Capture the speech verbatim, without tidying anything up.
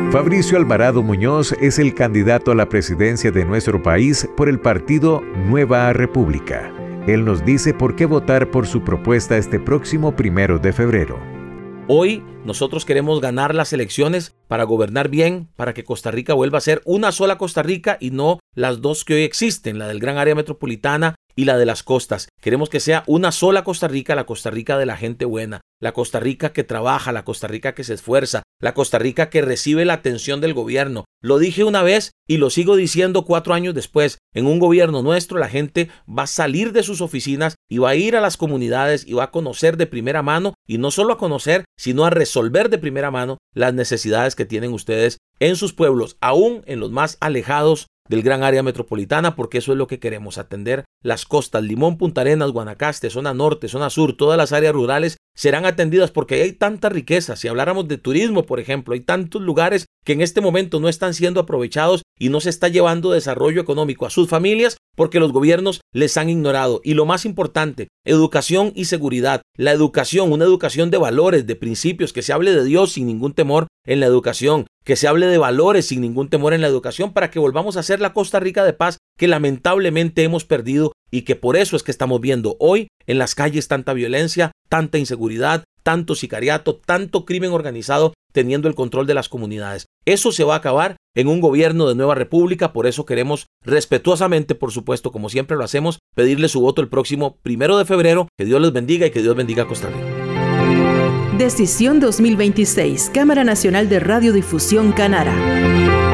Fabricio Alvarado Muñoz es el candidato a la presidencia de nuestro país por el partido Nueva República. Él nos dice por qué votar por su propuesta este próximo primero de febrero. Hoy nosotros queremos ganar las elecciones para gobernar bien, para que Costa Rica vuelva a ser una sola Costa Rica y no las dos que hoy existen, la del Gran Área Metropolitana y la de las costas. Queremos que sea una sola Costa Rica, la Costa Rica de la gente buena, la Costa Rica que trabaja, la Costa Rica que se esfuerza, la Costa Rica que recibe la atención del gobierno. Lo dije una vez y lo sigo diciendo cuatro años después. En un gobierno nuestro la gente va a salir de sus oficinas y va a ir a las comunidades y va a conocer de primera mano, y no solo a conocer, sino a resolver de primera mano las necesidades que tienen ustedes en sus pueblos, aún en los más alejados del Gran Área Metropolitana, porque eso es lo que queremos, atender las costas, Limón, Punta Arenas, Guanacaste, zona norte, zona sur, todas las áreas rurales serán atendidas porque hay tanta riqueza. Si habláramos de turismo, por ejemplo, hay tantos lugares que en este momento no están siendo aprovechados y no se está llevando desarrollo económico a sus familias porque los gobiernos les han ignorado. Y lo más importante, educación y seguridad. La educación, una educación de valores, de principios, que se hable de Dios sin ningún temor en la educación, que se hable de valores sin ningún temor en la educación, para que volvamos a ser la Costa Rica de paz que lamentablemente hemos perdido, y que por eso es que estamos viendo hoy en las calles tanta violencia, tanta inseguridad, tanto sicariato, tanto crimen organizado teniendo el control de las comunidades. Eso se va a acabar en un gobierno de Nueva República. Por eso queremos respetuosamente, por supuesto, como siempre lo hacemos, pedirle su voto el próximo primero de febrero. Que Dios les bendiga y que Dios bendiga a Costa Rica. Decisión dos mil veintiséis, Cámara Nacional de Radiodifusión Canara.